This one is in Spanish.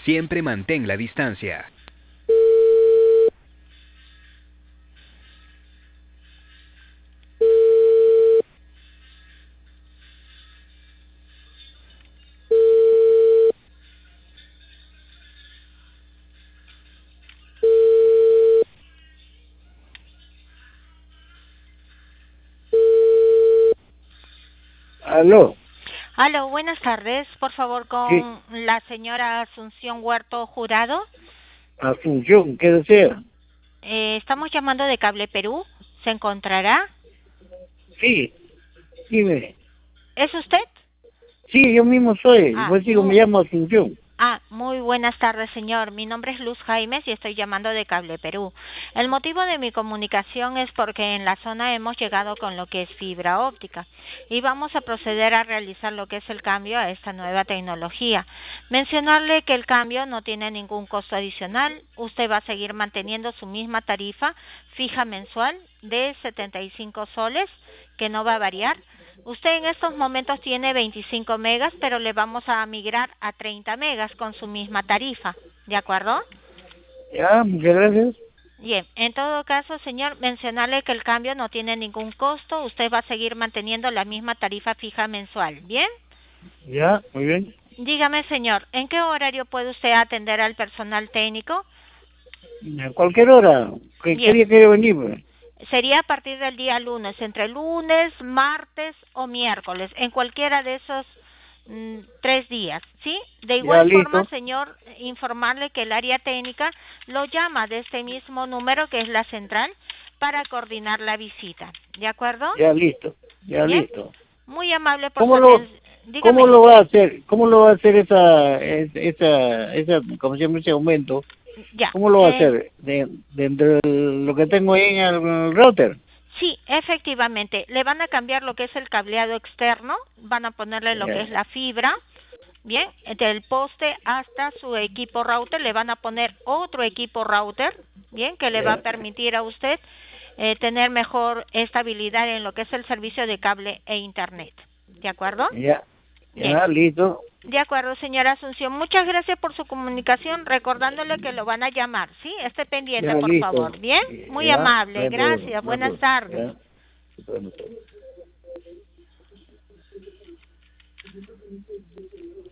Siempre mantén la distancia. Aló, Aló, buenas tardes. Por favor, sí, con la señora Asunción Huerto Jurado. Asunción, ¿qué desea? Estamos llamando de Cable Perú. ¿Se encontrará? Sí, dime. ¿Es usted? Sí, yo mismo soy, Ah, pues digo, me llamo Asunción. muy buenas tardes, señor. Mi nombre es Luz Jaimes y estoy llamando de Cable Perú. El motivo de mi comunicación es porque en la zona hemos llegado con lo que es fibra óptica y vamos a proceder a realizar lo que es el cambio a esta nueva tecnología. Mencionarle que el cambio no tiene ningún costo adicional. Usted va a seguir manteniendo su misma tarifa fija mensual de 75 soles, que no va a variar. Usted en estos momentos tiene 25 megas, pero le vamos a migrar a 30 megas con su misma tarifa. ¿De acuerdo? Ya, muchas gracias. Bien, en todo caso, señor, mencionarle que el cambio no tiene ningún costo. Usted va a seguir manteniendo la misma tarifa fija mensual. ¿Bien? Ya, muy bien. Dígame, señor, ¿en qué horario puede usted atender al personal técnico? A cualquier hora, ¿qué Bien, día quiere venir? Pues? sería a partir del día lunes, entre lunes, martes o miércoles, en cualquiera de esos 3 días, ¿sí? De Ya, igual forma, listo, señor, informarle que el área técnica lo llama de este mismo número que es la central para coordinar la visita, ¿de acuerdo? ya, listo, ya, Bien, listo. muy amable por su ¿Cómo atención. cómo Dígame, lo va a hacer? ¿Cómo lo va a hacer como siempre, ese aumento? ya, ¿Cómo lo va a hacer? Dentro de lo que tengo ahí en el router. sí, efectivamente, le van a cambiar lo que es el cableado externo, van a ponerle lo que es Ya, la fibra. Bien, del poste hasta su equipo router le van a poner otro equipo router, bien, que le va a ya, permitir a usted tener mejor estabilidad en lo que es el servicio de cable e internet. ¿De acuerdo? ya, Bien. ya, listo. De acuerdo, señora Asunción. Muchas gracias por su comunicación, recordándole que lo van a llamar, ¿sí? Esté pendiente, Ya, por listo. favor. Bien, muy Ya, no amable. hay problema, Gracias. no hay Buenas problema. tardes. Ya, bueno.